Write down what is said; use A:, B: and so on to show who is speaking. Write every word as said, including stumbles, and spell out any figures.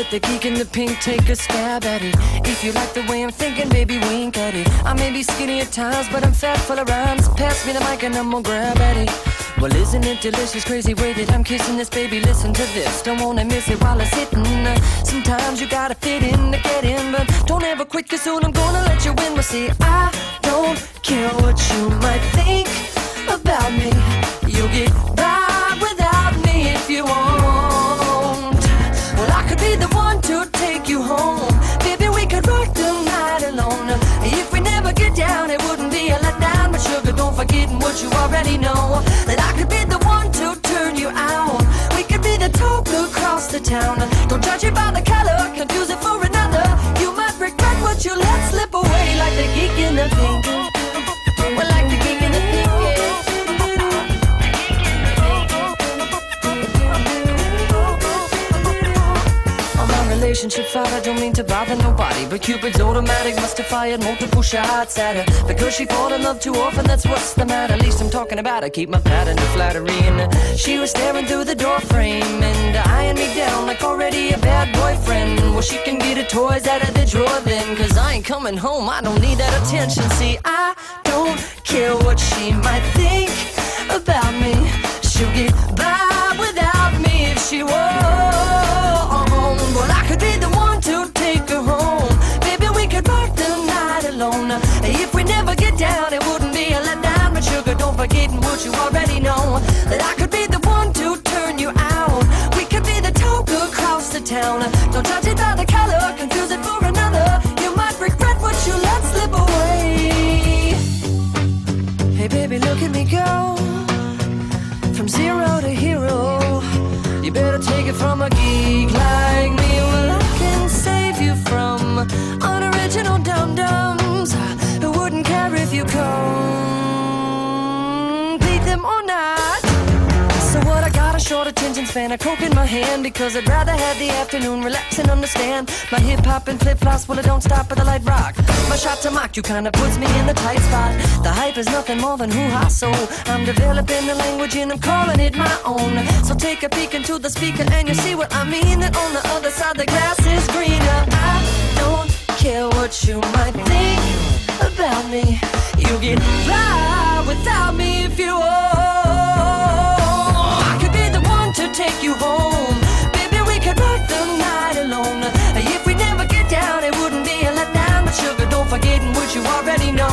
A: like the geek in the pink, take a stab at it. If you like the way I'm thinking, baby, wink at it. I may be skinny at times, but I'm fat full of rhymes. Pass me the mic and I'm gonna grab at it. Well, isn't it delicious, crazy way that I'm kissing this, baby? Listen to this, don't wanna miss it while it's hitting. Uh, sometimes you gotta fit in to get in, but don't ever quit, cause soon I'm gonna let you win. Well, see, I don't care what you might think about me. You'll get by without me if you want. Well, I could be the one to take you home. Baby, we could rock the night alone. If we never get down, it wouldn't be a letdown. But sugar, don't forget what you already know, that I could be the one to turn you out. We could be the talk across the town. Don't judge it by the color, confuse it for another. You might regret what you let slip away, like the geek in the pink. Well, like the geek in the pink, yeah. Relationship fight, I don't mean to bother nobody, but Cupid's automatic must have fired multiple shots at her, because she fall in love too often, that's what's the matter. At least I'm talking about her, keep my pattern of flattery. And uh, she was staring through the door frame and uh, eyeing me down like already a bad boyfriend. Well, she can get her toys out of the drawer then, cause I ain't coming home, I don't need that attention. See, I don't care what she might think about me. She'll get by without me if she won't. Well, I could be the one to take her home. Baby, we could rock the night alone. If we never get down, it wouldn't be a letdown. But sugar, don't forget what you already know, that I could be the one to turn you out. We could be the talk across the town. Don't judge it by the color, confuse it for another. You might regret what you let slip away. Hey baby, look at me go, from zero to hero. You better take it from a geek like me. Well, I can save you from unoriginal dum-dums who wouldn't care if you complete them or not. So what, I got a short attention span, a coke in my hand, because I'd rather have the afternoon, relax and understand. My hip-hop and flip-flops, well, it don't stop at the light rock. My shot to mock you kinda puts me in the tight spot. The hype is nothing more than hoo-ha, so I'm developing the language and I'm calling it my own. So take a peek into the speaker and you see what I mean, that on the other side the grass is greener. I don't care what you might think about me. You get by without me if you want. To take you home, baby, we could rock the night alone. If we never get down, it wouldn't be a letdown. But sugar, don't forget what you already know,